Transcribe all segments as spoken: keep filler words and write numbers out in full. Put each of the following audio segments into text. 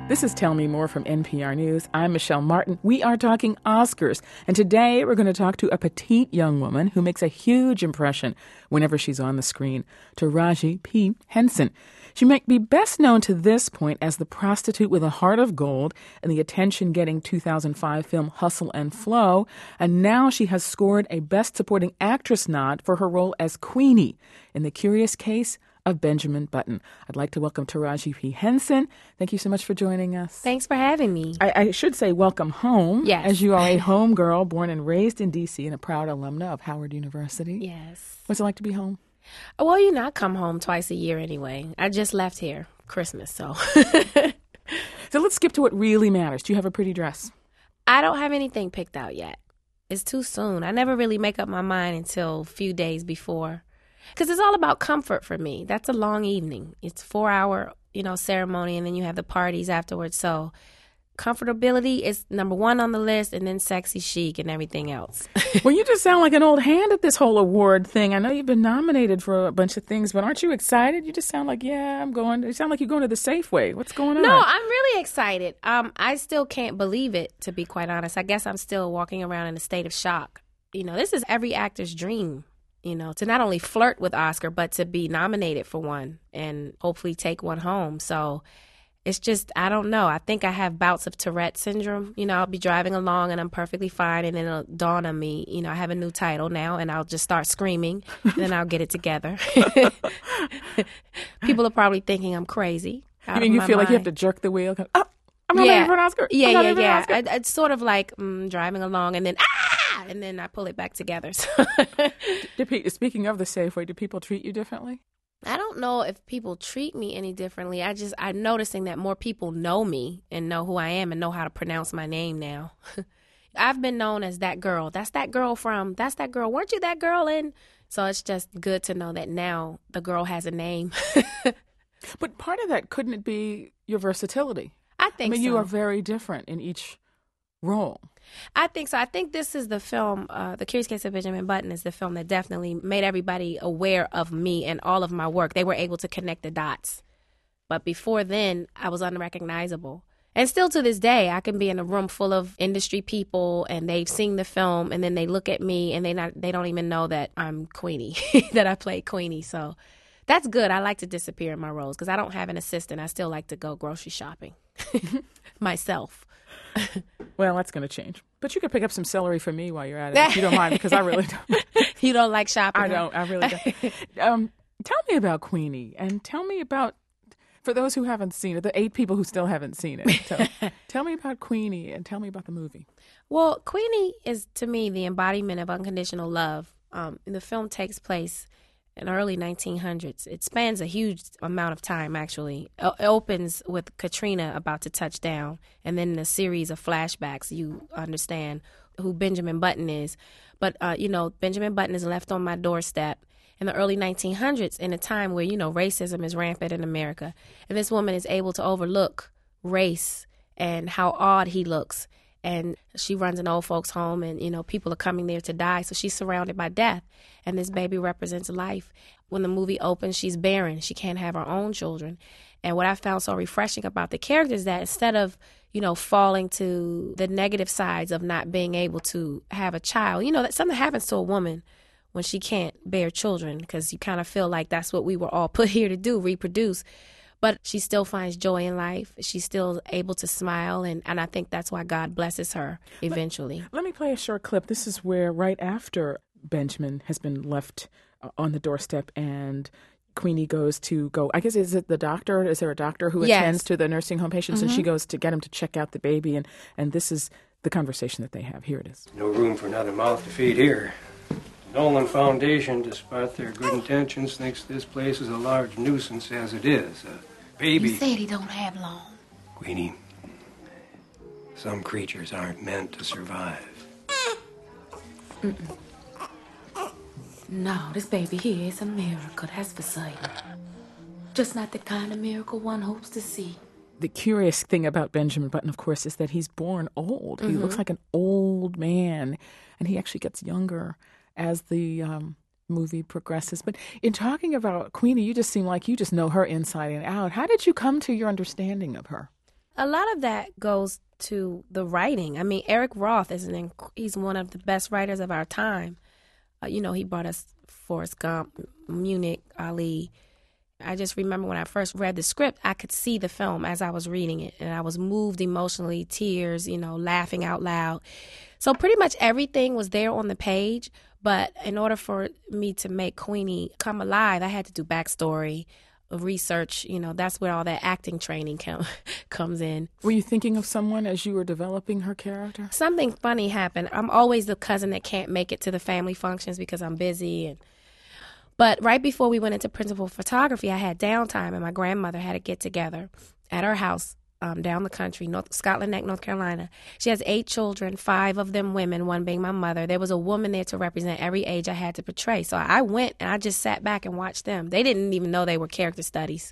This is Tell Me More from N P R News. I'm Michelle Martin. We are talking Oscars, and today we're going to talk to a petite young woman who makes a huge impression whenever she's on the screen, Taraji P. Henson. She might be best known to this point as the prostitute with a heart of gold in the attention-getting two thousand five film Hustle and Flow, and now she has scored a Best Supporting Actress nod for her role as Queenie in The Curious Case of Benjamin Button. I'd like to welcome Taraji P. Henson. Thank you so much for joining us. Thanks for having me. I, I should say welcome home, yes, as you are a home girl born and raised in D C and a proud alumna of Howard University. Yes. What's it like to be home? Well, you know, I come home twice a year anyway. I just left here Christmas, so. So let's skip to what really matters. Do you have a pretty dress? I don't have anything picked out yet. It's too soon. I never really make up my mind until a few days before. Because it's all about comfort for me. That's a long evening. It's a four-hour, you know, ceremony, and then you have the parties afterwards. So comfortability is number one on the list, and then sexy chic and everything else. Well, you just sound like an old hand at this whole award thing. I know you've been nominated for a bunch of things, but aren't you excited? You just sound like, yeah, I'm going. You sound like you're going to the Safeway. What's going on? No, I'm really excited. Um, I still can't believe it, to be quite honest. I guess I'm still walking around in a state of shock. You know, this is every actor's dream. You know, to not only flirt with Oscar, but to be nominated for one and hopefully take one home. So it's just, I don't know. I think I have bouts of Tourette syndrome. You know, I'll be driving along and I'm perfectly fine. And then it'll dawn on me, you know, I have a new title now and I'll just start screaming and then I'll get it together. People are probably thinking I'm crazy. You mean you feel mind. like you have to jerk the wheel? Oh, I'm not yeah. even for an Oscar. Yeah, I'm not yeah, even yeah. Oscar. I, it's sort of like mm, driving along and then, ah, and then I pull it back together. So. Did, speaking of the Safeway, do people treat you differently? I don't know if people treat me any differently. I just, I'm noticing that more people know me and know who I am and know how to pronounce my name now. I've been known as that girl. That's that girl from, that's that girl. Weren't you that girl in? So it's just good to know that now the girl has a name. But part of that, couldn't it be your versatility? I think so. I mean, so. You are very different in each role. I think so. I think this is the film, uh, The Curious Case of Benjamin Button is the film that definitely made everybody aware of me and all of my work. They were able to connect the dots. But before then, I was unrecognizable. And still to this day, I can be in a room full of industry people and they've seen the film and then they look at me and they not they don't even know that I'm Queenie, that I play Queenie. So that's good. I like to disappear in my roles because I don't have an assistant. I still like to go grocery shopping myself. Well, that's going to change. But you could pick up some celery for me while you're at it, if you don't mind, because I really don't. You don't like shopping? I don't. I really don't. um, tell me about Queenie, and tell me about, for those who haven't seen it, the eight people who still haven't seen it. Tell, tell me about Queenie, and tell me about the movie. Well, Queenie is, to me, the embodiment of unconditional love. Um, and the film takes place in the early nineteen hundreds. It spans a huge amount of time, actually. It opens with Katrina about to touch down, and then in a series of flashbacks, you understand who Benjamin Button is. But, uh, you know, Benjamin Button is left on my doorstep in the early nineteen hundreds in a time where, you know, racism is rampant in America. And this woman is able to overlook race and how odd he looks. And she runs an old folks home and, you know, people are coming there to die. So she's surrounded by death. And this baby represents life. When the movie opens, she's barren. She can't have her own children. And what I found so refreshing about the character is that instead of, you know, falling to the negative sides of not being able to have a child, you know, that something happens to a woman when she can't bear children because you kind of feel like that's what we were all put here to do, reproduce. But she still finds joy in life. She's still able to smile, and, and I think that's why God blesses her eventually. Let, let me play a short clip. This is where right after Benjamin has been left uh, on the doorstep and Queenie goes to go, I guess, is it the doctor? Is there a doctor who yes. attends to the nursing home patients? Mm-hmm. And she goes to get him to check out the baby, and, and this is the conversation that they have. Here it is. No room for another mouth to feed here. Nolan Foundation, despite their good intentions, thinks this place is a large nuisance as it is. A baby... You said he don't have long. Queenie, some creatures aren't meant to survive. Mm-mm. No, this baby here is a miracle, that's for certain. Just not the kind of miracle one hopes to see. The curious thing about Benjamin Button, of course, is that he's born old. Mm-hmm. He looks like an old man, and he actually gets younger as the um, movie progresses. But in talking about Queenie, you just seem like you just know her inside and out. How did you come to your understanding of her? a lot of that goes to the writing. I mean, Eric Roth is an inc- he's one of the best writers of our time. Uh, you know, he brought us Forrest Gump, Munich, Ali. I just remember when I first read the script, I could see the film as I was reading it, and I was moved emotionally, tears, you know, laughing out loud. So pretty much everything was there on the page, but in order for me to make Queenie come alive, I had to do backstory, research. You know, that's where all that acting training com- comes in. Were you thinking of someone as you were developing her character? Something funny happened. I'm always the cousin that can't make it to the family functions because I'm busy. And But right before we went into principal photography, I had downtime, and my grandmother had a get-together at her house um, down the country, North, Scotland Neck, North Carolina. She has eight children, five of them women, one being my mother. There was a woman there to represent every age I had to portray. So I went, and I just sat back and watched them. They didn't even know they were character studies.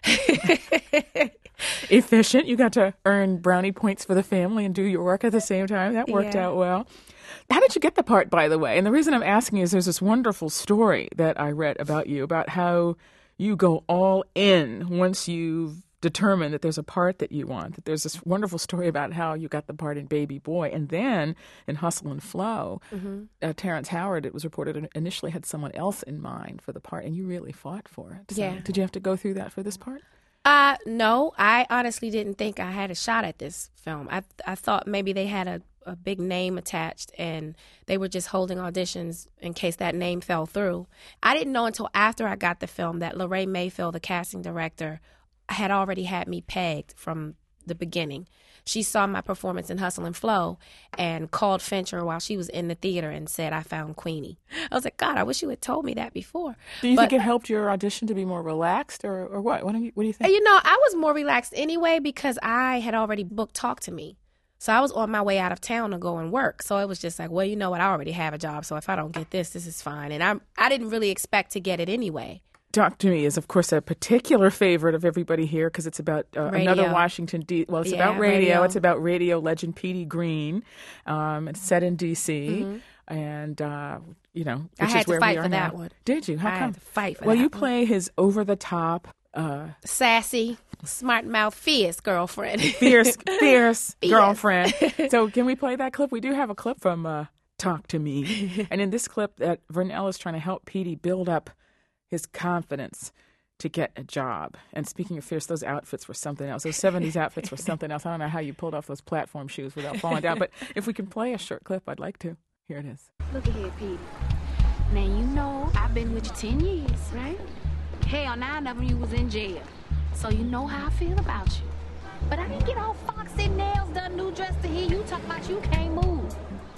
Efficient. You got to earn brownie points for the family and do your work at the same time. That worked Yeah. out well. How did you get the part, by the way? And the reason I'm asking is there's this wonderful story that I read about you, about how you go all in once you've determined that there's a part that you want. That there's this wonderful story about how you got the part in Baby Boy. And then in Hustle and Flow, Mm-hmm. uh, Terrence Howard, it was reported, initially had someone else in mind for the part, and you really fought for it. So Yeah. did you have to go through that for this part? Uh, no, I honestly didn't think I had a shot at this film. I I thought maybe they had a, a big name attached and they were just holding auditions in case that name fell through. I didn't know until after I got the film that Lorraine Mayfield, the casting director, had already had me pegged from the beginning. She saw my performance in Hustle and Flow and called Fincher while she was in the theater and said, I found Queenie. I was like, God, I wish you had told me that before. Do you But- think it helped your audition to be more relaxed, or, or what? What do you, what do you think? You know, I was more relaxed anyway because I had already booked Talk to Me. So I was on my way out of town to go and work. So it was just like, well, you know what? I already have a job. So if I don't get this, this is fine. And I I didn't really expect to get it anyway. Talk to Me is, of course, a particular favorite of everybody here because it's about uh, another Radio. Washington D. Well, it's Yeah, about radio. radio. It's about radio legend Petey Green. Um, it's set in D C and uh, you know, Mm-hmm. I which had is to where fight we are for that now. one. Did you? How I had come? to fight for well, that you one. play his over the top, uh, Sassy, smart mouth, fierce girlfriend. fierce, fierce Fierce. girlfriend. So can we play that clip? We do have a clip from uh, Talk to Me, and in this clip, that Vernell is trying to help Petey build up his confidence to get a job. And speaking of fierce, those outfits were something else. Those seventies outfits were something else. I don't know how you pulled off those platform shoes without falling down, but if we can play a short clip, I'd like to. Here it is. Look ahead, Pete. Now you know I've been with you ten years, right? Hell, nine of them you was in jail. So you know how I feel about you. But I didn't get all foxy nails done, new dress to hear you talk about you can't move.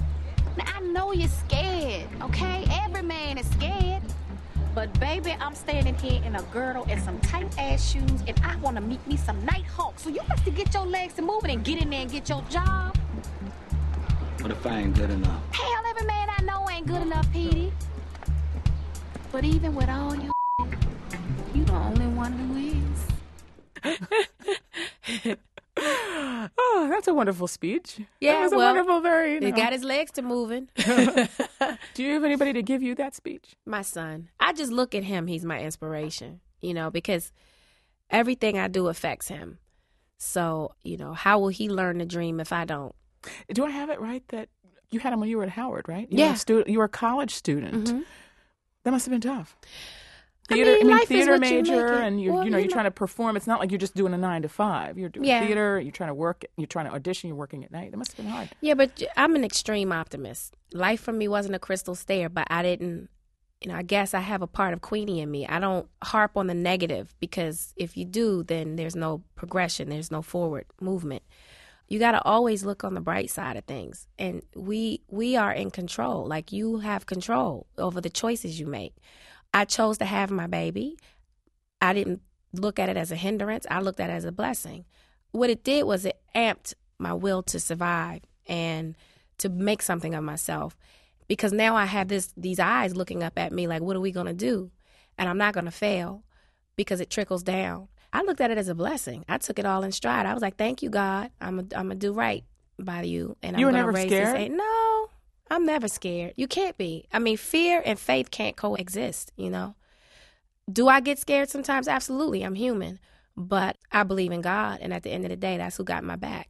Now I know you're scared, okay? Every man is scared. But baby, I'm standing here in a girdle and some tight ass shoes, and I want to meet me some Nighthawk. So you got to get your legs to moving and get in there and get your job. What if I ain't good enough? Hell, every man I know ain't good enough, Petey. But even with all your you the only one who is. Oh, that's a wonderful speech. Yeah, that was a well, wonderful, very. You He know. got his legs to moving. Do you have anybody to give you that speech? My son. I just look at him. He's my inspiration, you know, because everything I do affects him. So, you know, how will he learn to dream if I don't? Do I have it right that you had him when you were at Howard, right? You Yeah. Were a stu- you were a college student. Mhm. That must have been tough. I Theater, mean, life is theater what you major, make it. and you're, Well, you know, you you're know- trying to perform. It's not like you're just doing a nine to five. You're doing Yeah. theater. You're trying to work. You're trying to audition. You're working at night. It must have been hard. Yeah, but I'm an extreme optimist. Life for me wasn't a crystal stair, but I didn't, you know, I guess I have a part of Queenie in me. I don't harp on the negative because if you do, then there's no progression. There's no forward movement. You got to always look on the bright side of things. And we we are in control. Like, you have control over the choices you make. I chose to have my baby. I didn't look at it as a hindrance. I looked at it as a blessing. What it did was it amped my will to survive and to make something of myself, because now I have this these eyes looking up at me like, what are we going to do? And I'm not going to fail because it trickles down. I looked at it as a blessing. I took it all in stride. I was like, thank you, God. I'm I'm going to do right by you. And I'm You were gonna never raise scared? This. No, I'm never scared. You can't be. I mean, fear and faith can't coexist, you know. Do I get scared sometimes? Absolutely. I'm human. But I believe in God, and at the end of the day, that's who got my back.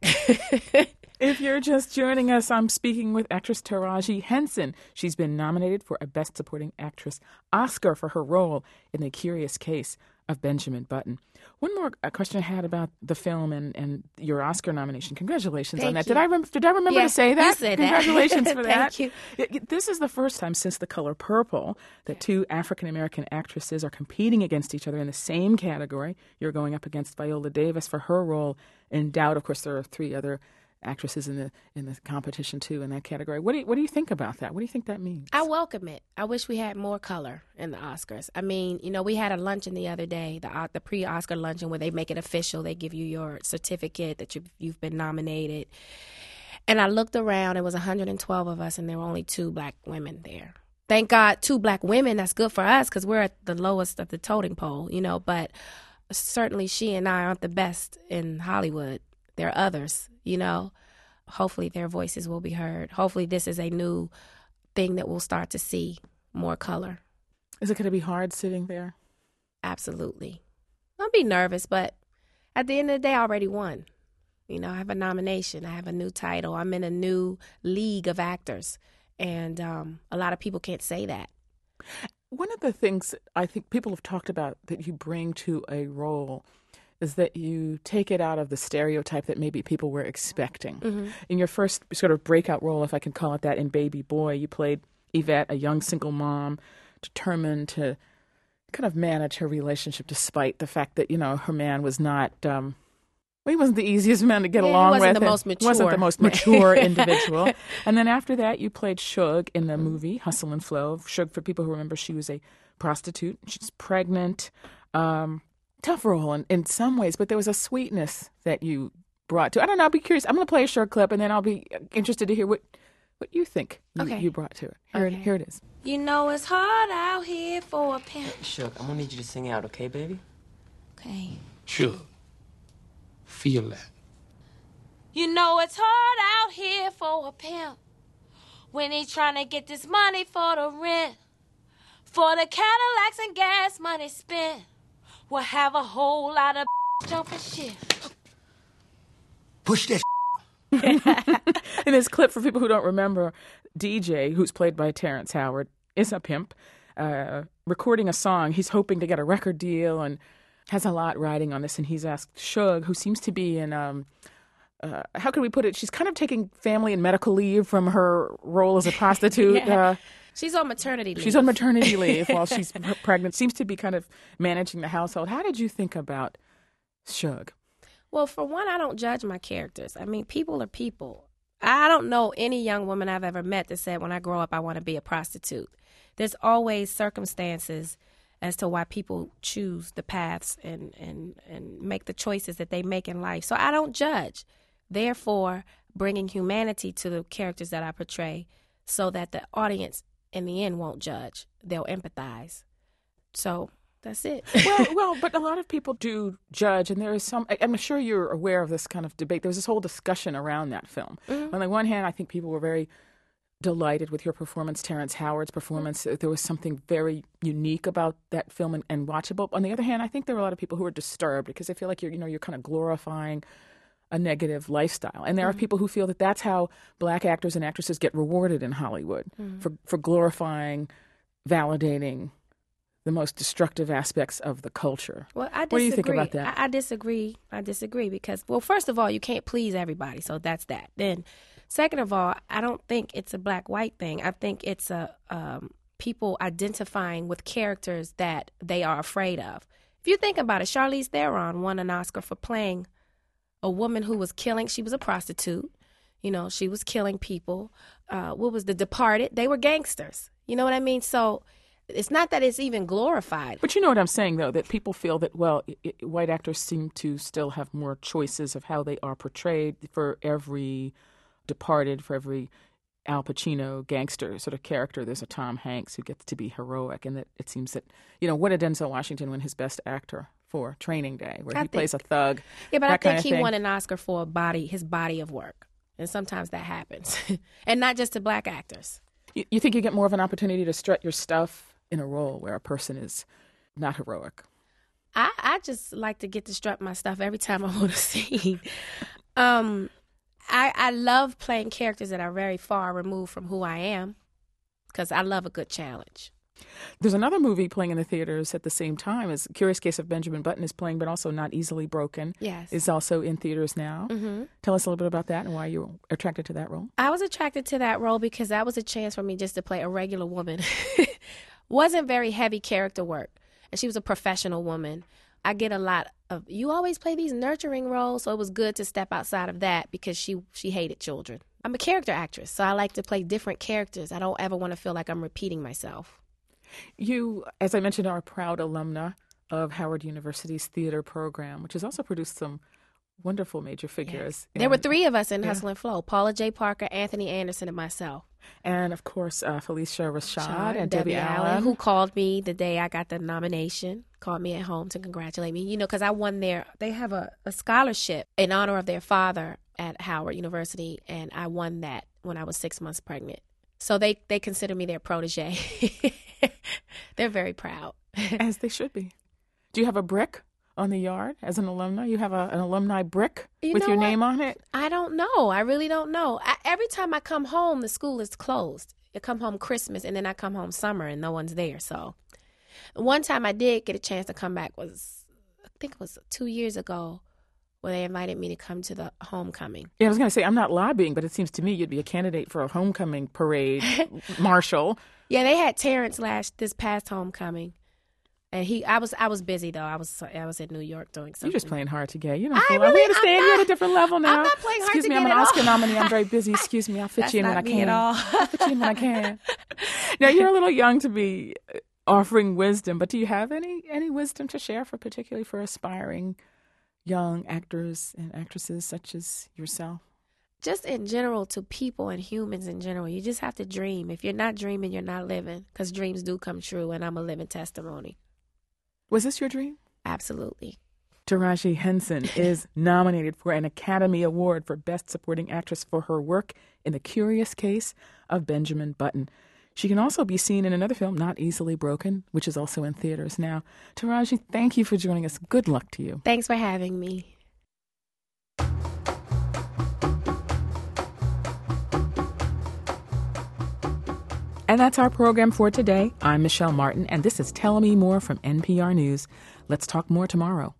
If you're just joining us, I'm speaking with actress Taraji Henson. She's been nominated for a Best Supporting Actress Oscar for her role in The Curious Case of Benjamin Button. One more question I had about the film and, and your Oscar nomination. Congratulations Thank on that. you. Did I, rem- did I remember Yes, to say that? you said that. Congratulations for that. Thank you. It- it- This is the first time since The Color Purple that two African-American actresses are competing against each other in the same category. You're going up against Viola Davis for her role in Doubt. Of course, there are three other actresses in the in the competition too in that category. What do you, what do you think about that? What do you think that means? I welcome it. I wish we had more color in the Oscars. I mean, you know, we had a luncheon the other day, the uh, the pre-Oscar luncheon, where they make it official. They give you your certificate that you've, you've been nominated. And I looked around. It was one hundred twelve of us, and there were only two black women there. Thank God, two black women. That's good for us because we're at the lowest of the totem pole, you know. But certainly she and I aren't the best in Hollywood. There are others, you know. Hopefully their voices will be heard. Hopefully this is a new thing that we'll start to see more color. Is it going to be hard sitting there? Absolutely. I'll be nervous, but at the end of the day, I already won. You know, I have a nomination. I have a new title. I'm in a new league of actors. And um, a lot of people can't say that. One of the things I think people have talked about that you bring to a role is that you take it out of the stereotype that maybe people were expecting. Mm-hmm. In your first sort of breakout role, if I can call it that, in Baby Boy, you played Yvette, a young single mom, determined to kind of manage her relationship despite the fact that, you know, her man was not, um, well, he wasn't the easiest man to get Yeah, he along wasn't with. the and most mature. wasn't the most mature individual. And then after that, you played Shug in the movie Hustle and Flow. Shug, for people who remember, she was a prostitute. She's pregnant. Um, tough role in, in some ways, but there was a sweetness that you brought to it. I don't know. I'll be curious. I'm going to play a short clip, and then I'll be interested to hear what, what you think you, Okay. you brought to it. Here, Okay. it. here it is. You know it's hard out here for a pimp. Shook, I'm gonna need you to sing out, okay, baby? Okay. Sure. Feel that. You know it's hard out here for a pimp when he's trying to get this money for the rent, for the Cadillacs and gas money spent. We'll have a whole lot of jumping shit. Push that. In this clip, for people who don't remember, D J, who's played by Terrence Howard, is a pimp, uh, recording a song. He's hoping to get a record deal and has a lot riding on this. And he's asked Shug, who seems to be in, um, uh, how can we put it? She's kind of taking family and medical leave from her role as a prostitute. Yeah. uh, She's on maternity leave. She's on maternity leave while she's pre- pregnant. Seems to be kind of managing the household. How did you think about Shug? Well, for one, I don't judge my characters. I mean, people are people. I don't know any young woman I've ever met that said, when I grow up, I want to be a prostitute. There's always circumstances as to why people choose the paths and, and, and make the choices that they make in life. So I don't judge. Therefore, bringing humanity to the characters that I portray so that the audience in the end won't judge. They'll empathize. So that's it. well, well, but a lot of people do judge, and there is some. I'm sure you're aware of this kind of debate. There was this whole discussion around that film. Mm-hmm. On the one hand, I think people were very delighted with your performance, Terrence Howard's performance. Mm-hmm. There was something very unique about that film and, and watchable. On the other hand, I think there were a lot of people who were disturbed because they feel like you're, you know, you're kind of glorifying a negative lifestyle. And there mm-hmm. are people who feel that that's how black actors and actresses get rewarded in Hollywood, mm-hmm. for, for glorifying, validating the most destructive aspects of the culture. Well, I disagree. What do you think about that? I, I disagree. I disagree because, well, first of all, you can't please everybody, so that's that. Then, second of all, I don't think it's a black-white thing. I think it's a um, people identifying with characters that they are afraid of. If you think about it, Charlize Theron won an Oscar for playing a woman who was killing. She was a prostitute. You know, she was killing people. Uh, what was The Departed? They were gangsters. You know what I mean? So it's not that it's even glorified. But you know what I'm saying, though, that people feel that, well, it, it, white actors seem to still have more choices of how they are portrayed. For every Departed, for every Al Pacino gangster sort of character, there's a Tom Hanks who gets to be heroic. And that it seems that, you know, what did Denzel Washington win his best actor for? Training Day, where I he think, plays a thug. Yeah, but that I think kind he of won an Oscar for a body, his body of work. And sometimes that happens. And not just to black actors. You, you think you get more of an opportunity to strut your stuff in a role where a person is not heroic? I, I just like to get to strut my stuff every time I'm on a scene. um, I, I love playing characters that are very far removed from who I am because I love a good challenge. There's another movie playing in the theaters at the same time as Curious Case of Benjamin Button is playing, but also Not Easily Broken. Yes. Is also in theaters now. Mm-hmm. Tell us a little bit about that and why you were attracted to that role. I was attracted to that role because that was a chance for me just to play a regular woman. Wasn't very heavy character work. And she was a professional woman. I get a lot of, you always play these nurturing roles, so it was good to step outside of that because she, she hated children. I'm a character actress, so I like to play different characters. I don't ever want to feel like I'm repeating myself. You, as I mentioned, are a proud alumna of Howard University's theater program, which has also produced some wonderful major figures. Yes. There were three of us in yeah. Hustle and Flow: Paula J. Parker, Anthony Anderson, and myself. And, of course, uh, Felicia Rashad Sean, and Debbie, Debbie Allen. Allen, who called me the day I got the nomination, called me at home to congratulate me. You know, because I won their, they have a, a scholarship in honor of their father at Howard University, and I won that when I was six months pregnant. So they, they consider me their protege. They're very proud. As they should be. Do you have a brick on the yard as an alumni? You have a, an alumni brick you with your what? name on it? I don't know. I really don't know. I, every time I come home, the school is closed. I come home Christmas, and then I come home summer, and no one's there. So one time I did get a chance to come back was, I think it was two years ago, where they invited me to come to the homecoming. Yeah, I was going to say, I'm not lobbying, but it seems to me you'd be a candidate for a homecoming parade marshal. Yeah, they had Terrence last this past homecoming, and he. I was I was busy though. I was I was in New York doing something. You're just playing hard to get. You don't I feel really, like we understand I'm you're not, at a different level now. I'm not playing hard Excuse to me, get I'm an at Oscar all. nominee. I'm very busy. Excuse me, I'll fit That's you in not when I me can. at all. I'll fit you in when I can. Now you're a little young to be offering wisdom, but do you have any any wisdom to share for particularly for aspiring young actors and actresses such as yourself? Just in general, to people and humans in general, you just have to dream. If you're not dreaming, you're not living, because dreams do come true, and I'm a living testimony. Was this your dream? Absolutely. Taraji Henson is nominated for an Academy Award for Best Supporting Actress for her work in The Curious Case of Benjamin Button. She can also be seen in another film, Not Easily Broken, which is also in theaters now. Taraji, thank you for joining us. Good luck to you. Thanks for having me. And that's our program for today. I'm Michelle Martin, and this is Tell Me More from N P R News. Let's talk more tomorrow.